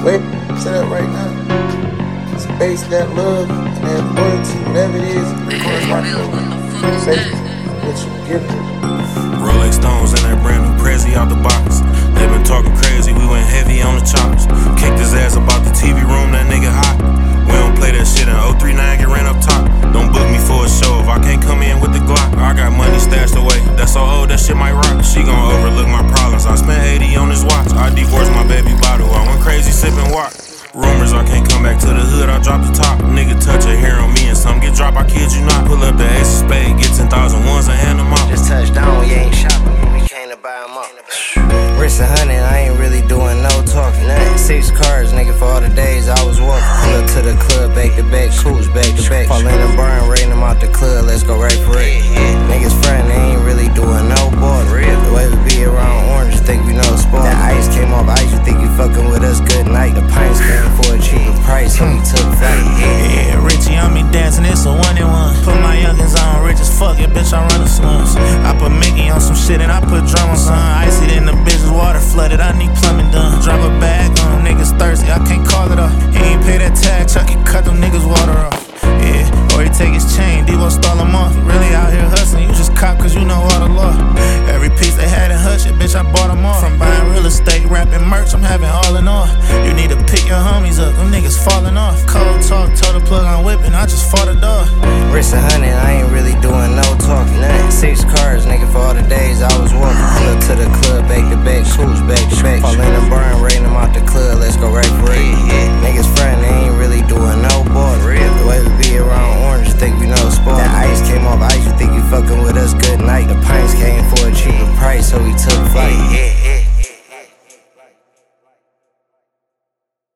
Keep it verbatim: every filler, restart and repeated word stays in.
Wait, say that right now. Space that love and that loyalty, whatever it is, requires my space, what you give it. Rolex stones and that brand new Prezi out the box. They been talking crazy, we went heavy on the chops. Kicked his ass about the T V room, that nigga hot. We don't play that shit in oh three nine, get ran up top. Don't book me for a show if I can't come in with the Glock. I got money stashed away, that's so old, that shit might rock. She gon' overlook my problems, I spent eighty on this watch. I divorced my baby bottle, I went crazy sipping walk. Rumors I can't come back to the hood, I drop the top. Nigga touch a hair on me and some get dropped, I kid you not. Pull up the ace of spade, get ten thousand ones and hand them out. Just touch down, you ain't shopping, we came to buy them up. Wrist a hundred, I ain't really doing no talking. Six cars, nigga, for all the days I was walking. Pull up to the club, back to back, cruise back to back. Fall in the barn, rain them out the club, let's go right for it. Niggas frontin', they ain't really doing no ball. The way we be around orange, you think we know the sport. The ice came off ice, you think you fucking with us good night. The pints came for a cheaper price, so we took flight. Yeah, Richie on me dancing, it's a one and one. Put my youngins on, rich as fuck, yeah, bitch, I run the slums. I put Mickey on some shit and I put drum on some. Icy in the bitches, water flooded, I need plumbing done. Drop a bag on them niggas thirsty, I can't call it off. He ain't pay that tag, Chuck, he cut them niggas water off. Yeah, or he take his chain, Devo stall him off. Really out here hustling, you just cop cause you know all the law. Every piece they had in hush, it, bitch, I bought them all. From buying real estate, rapping merch, I'm having all in all. You need to pick your homies up, them niggas falling off. Cold talk, told the plug I'm whipping, I just fought a dog. Wrist a hundred, I ain't really doing no talking. Six cars, nigga, for all the days I was walking. Pull up to the club, back to back, cruise back to back. Fall in the barn, rain